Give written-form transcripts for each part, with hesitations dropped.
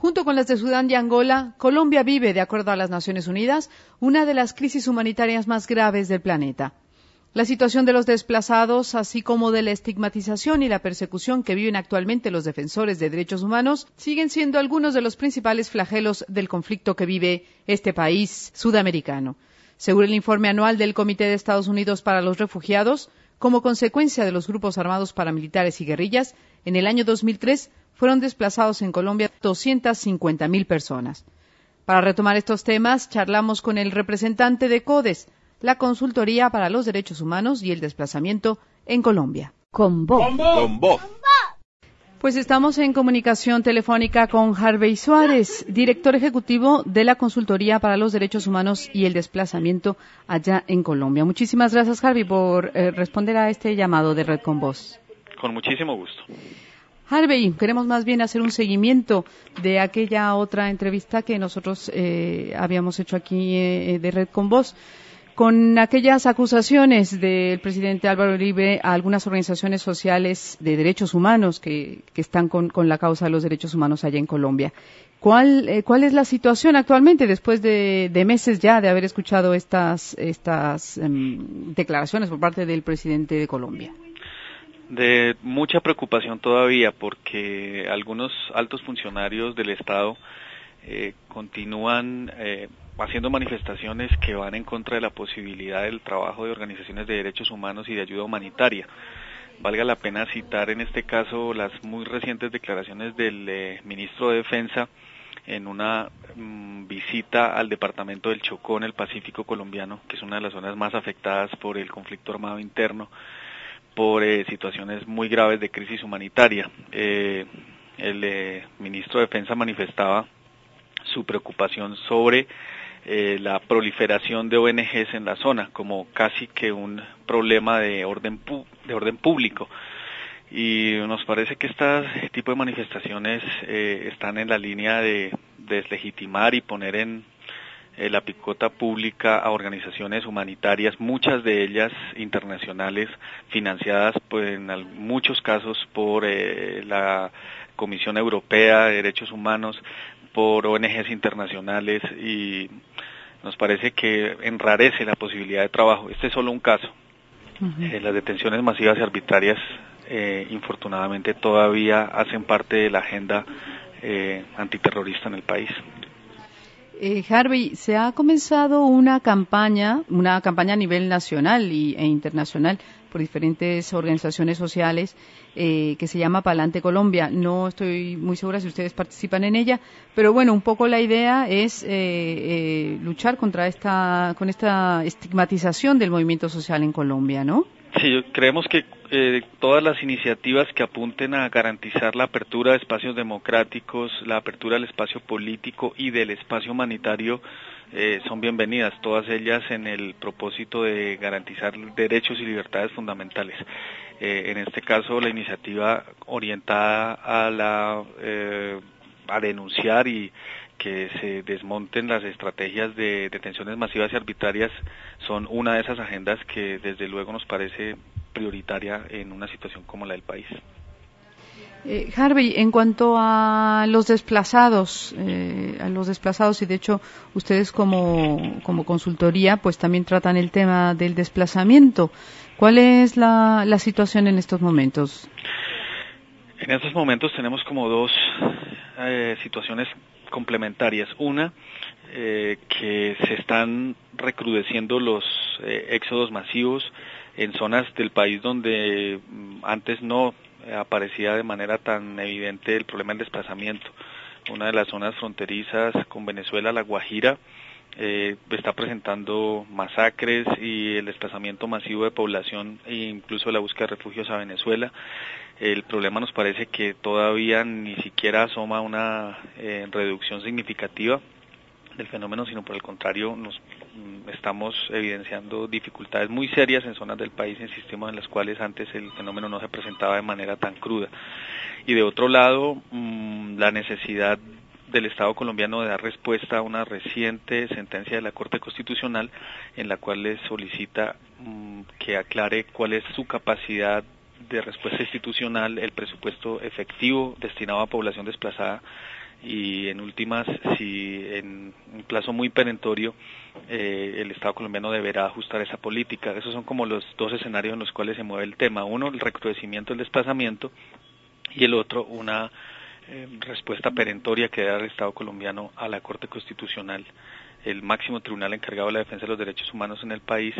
Junto con las de Sudán y Angola, Colombia vive, de acuerdo a las Naciones Unidas, una de las crisis humanitarias más graves del planeta. La situación de los desplazados, así como de la estigmatización y la persecución que viven actualmente los defensores de derechos humanos, siguen siendo algunos de los principales flagelos del conflicto que vive este país sudamericano. Según el informe anual del Comité de Estados Unidos para los Refugiados, como consecuencia de los grupos armados paramilitares y guerrillas, en el año 2003 fueron desplazados en Colombia 250.000 personas. Para retomar estos temas, charlamos con el representante de CODES, la Consultoría para los Derechos Humanos y el Desplazamiento en Colombia. Con vos. Pues estamos en comunicación telefónica con Harvey Suárez, director ejecutivo de la Consultoría para los Derechos Humanos y el Desplazamiento allá en Colombia. Muchísimas gracias, Harvey, por responder a este llamado de Red con Vos. Con muchísimo gusto. Harvey, queremos más bien hacer un seguimiento de aquella otra entrevista que nosotros habíamos hecho aquí de Red con Vos, con aquellas acusaciones del presidente Álvaro Uribe a algunas organizaciones sociales de derechos humanos que están con la causa de los derechos humanos allá en Colombia. ¿Cuál es la situación actualmente después de meses ya de haber escuchado estas declaraciones por parte del presidente de Colombia? De mucha preocupación todavía, porque algunos altos funcionarios del Estado continúan haciendo manifestaciones que van en contra de la posibilidad del trabajo de organizaciones de derechos humanos y de ayuda humanitaria. Valga la pena citar en este caso las muy recientes declaraciones del ministro de Defensa en una visita al departamento del Chocó en el Pacífico colombiano, que es una de las zonas más afectadas por el conflicto armado interno, por situaciones muy graves de crisis humanitaria. El ministro de Defensa manifestaba su preocupación sobre la proliferación de ONGs en la zona como casi que un problema de orden público, y nos parece que este tipo de manifestaciones están en la línea de deslegitimar y poner en la picota pública a organizaciones humanitarias, muchas de ellas internacionales, financiadas pues, en muchos casos por la Comisión Europea de Derechos Humanos, por ONGs internacionales, y nos parece que enrarece la posibilidad de trabajo. Este es solo un caso. Las detenciones masivas y arbitrarias, infortunadamente, todavía hacen parte de la agenda antiterrorista en el país. Harvey, se ha comenzado una campaña a nivel nacional e internacional por diferentes organizaciones sociales que se llama Palante Colombia. No estoy muy segura si ustedes participan en ella, pero bueno, un poco la idea es luchar con esta estigmatización del movimiento social en Colombia, ¿no? Sí, creemos que todas las iniciativas que apunten a garantizar la apertura de espacios democráticos, la apertura del espacio político y del espacio humanitario son bienvenidas, todas ellas en el propósito de garantizar derechos y libertades fundamentales. En este caso, la iniciativa orientada a denunciar y que se desmonten las estrategias de detenciones masivas y arbitrarias son una de esas agendas que desde luego nos parece prioritaria en una situación como la del país. Harvey, en cuanto a los desplazados y de hecho ustedes como consultoría pues también tratan el tema del desplazamiento. ¿Cuál es la situación en estos momentos? En estos momentos tenemos como dos situaciones complementarias. Una, que se están recrudeciendo los éxodos masivos en zonas del país donde antes no aparecía de manera tan evidente el problema del desplazamiento. Una de las zonas fronterizas con Venezuela, La Guajira, está presentando masacres y el desplazamiento masivo de población e incluso la búsqueda de refugios a Venezuela. El problema nos parece que todavía ni siquiera asoma una reducción significativa del fenómeno, sino por el contrario estamos evidenciando dificultades muy serias en zonas del país, insistimos, en las cuales antes el fenómeno no se presentaba de manera tan cruda. Y de otro lado, la necesidad del Estado colombiano de dar respuesta a una reciente sentencia de la Corte Constitucional en la cual le solicita que aclare cuál es su capacidad de respuesta institucional, el presupuesto efectivo destinado a población desplazada y en últimas, si en un plazo muy perentorio el Estado colombiano deberá ajustar esa política. Esos son como los dos escenarios en los cuales se mueve el tema. Uno, el recrudecimiento del desplazamiento, y el otro, una respuesta perentoria que da el Estado colombiano a la Corte Constitucional, el máximo tribunal encargado de la defensa de los derechos humanos en el país,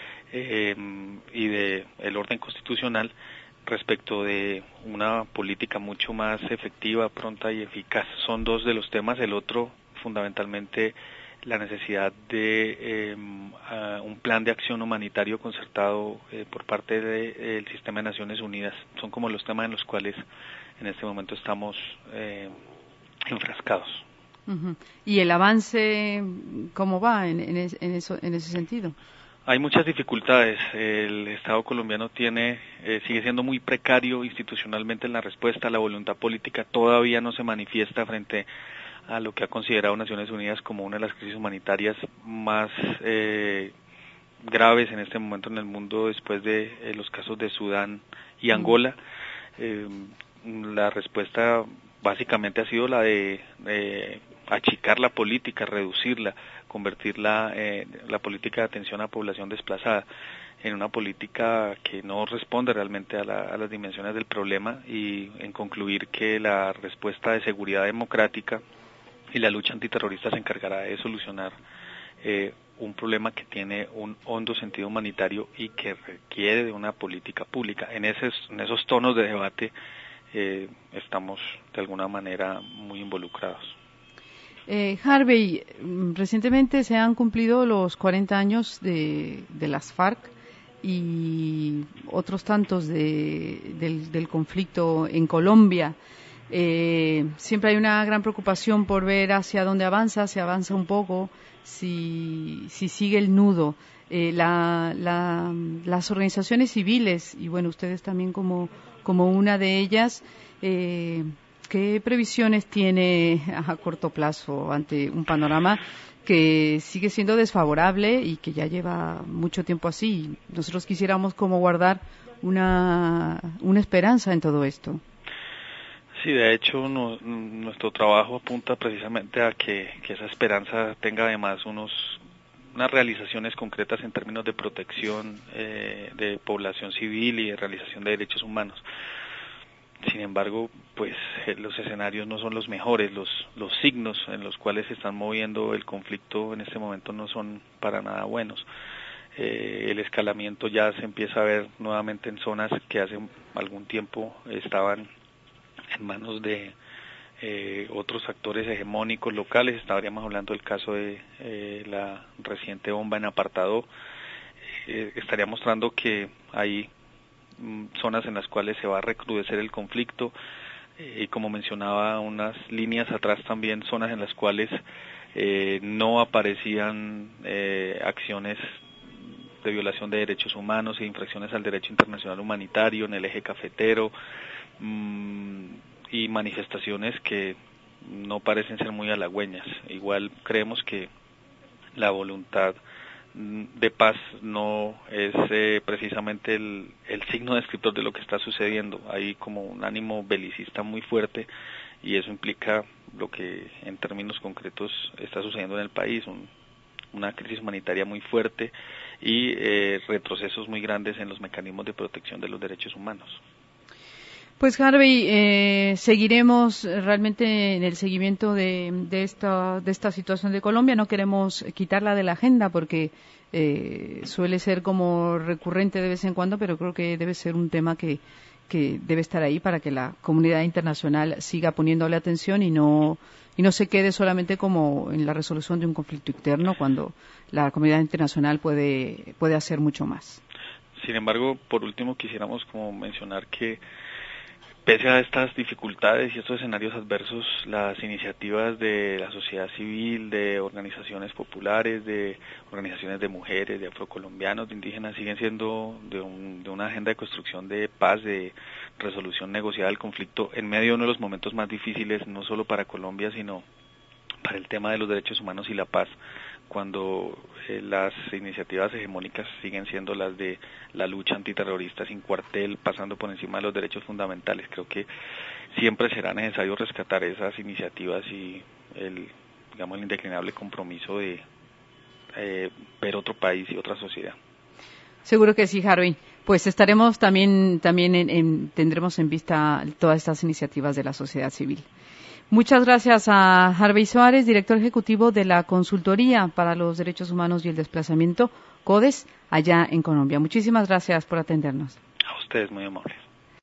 y de el orden constitucional respecto de una política mucho más efectiva, pronta y eficaz. Son dos de los temas. El otro, fundamentalmente, la necesidad de un plan de acción humanitario concertado por parte del sistema de Naciones Unidas. Son como los temas en los cuales en este momento estamos enfrascados. Uh-huh. ¿Y el avance cómo va en ese sentido? Hay muchas dificultades. El Estado colombiano sigue siendo muy precario institucionalmente en la respuesta. La voluntad política todavía no se manifiesta frente a lo que ha considerado Naciones Unidas como una de las crisis humanitarias más graves en este momento en el mundo, después de los casos de Sudán y Angola. La respuesta básicamente ha sido la de achicar la política, reducirla, convertir la política de atención a población desplazada en una política que no responde realmente a las dimensiones del problema, y en concluir que la respuesta de seguridad democrática y la lucha antiterrorista se encargará de solucionar un problema que tiene un hondo sentido humanitario y que requiere de una política pública. En esos tonos de debate estamos de alguna manera muy involucrados. Harvey, recientemente se han cumplido los 40 años de las FARC y otros tantos del conflicto en Colombia. Siempre hay una gran preocupación por ver hacia dónde avanza, si avanza un poco, si sigue el nudo. Las organizaciones civiles, y bueno, ustedes también como una de ellas, ¿qué previsiones tiene a corto plazo ante un panorama que sigue siendo desfavorable y que ya lleva mucho tiempo así? Nosotros quisiéramos como guardar una esperanza en todo esto. Sí, de hecho, nuestro trabajo apunta precisamente a que esa esperanza tenga además unas realizaciones concretas en términos de protección de población civil y de realización de derechos humanos. Sin embargo, pues los escenarios no son los mejores, los signos en los cuales se están moviendo el conflicto en este momento no son para nada buenos. El escalamiento ya se empieza a ver nuevamente en zonas que hace algún tiempo estaban en manos de otros actores hegemónicos locales. Estaríamos hablando del caso de la reciente bomba en Apartadó. Estaría mostrando que hay zonas en las cuales se va a recrudecer el conflicto, y como mencionaba unas líneas atrás también, zonas en las cuales no aparecían acciones de violación de derechos humanos e infracciones al derecho internacional humanitario en el eje cafetero, y manifestaciones que no parecen ser muy halagüeñas. Igual creemos que la voluntad de paz no es precisamente el signo descriptor de lo que está sucediendo. Hay como un ánimo belicista muy fuerte, y eso implica lo que en términos concretos está sucediendo en el país, una crisis humanitaria muy fuerte y retrocesos muy grandes en los mecanismos de protección de los derechos humanos. Pues Harvey, seguiremos realmente en el seguimiento de esta situación de Colombia. No queremos quitarla de la agenda porque suele ser como recurrente de vez en cuando, pero creo que debe ser un tema que debe estar ahí para que la comunidad internacional siga poniéndole atención y no se quede solamente como en la resolución de un conflicto interno, cuando la comunidad internacional puede hacer mucho más. Sin embargo, por último, quisiéramos como mencionar que pese a estas dificultades y estos escenarios adversos, las iniciativas de la sociedad civil, de organizaciones populares, de organizaciones de mujeres, de afrocolombianos, de indígenas, siguen siendo de una agenda de construcción de paz, de resolución negociada del conflicto en medio de uno de los momentos más difíciles, no solo para Colombia, sino para el tema de los derechos humanos y la paz cuando las iniciativas hegemónicas siguen siendo las de la lucha antiterrorista sin cuartel, pasando por encima de los derechos fundamentales. Creo que siempre será necesario rescatar esas iniciativas y el indeclinable compromiso de ver otro país y otra sociedad. Seguro que sí, Harvey. Pues estaremos tendremos en vista todas estas iniciativas de la sociedad civil. Muchas gracias a Harvey Suárez, director ejecutivo de la Consultoría para los Derechos Humanos y el Desplazamiento, CODES, allá en Colombia. Muchísimas gracias por atendernos. A ustedes, muy amables.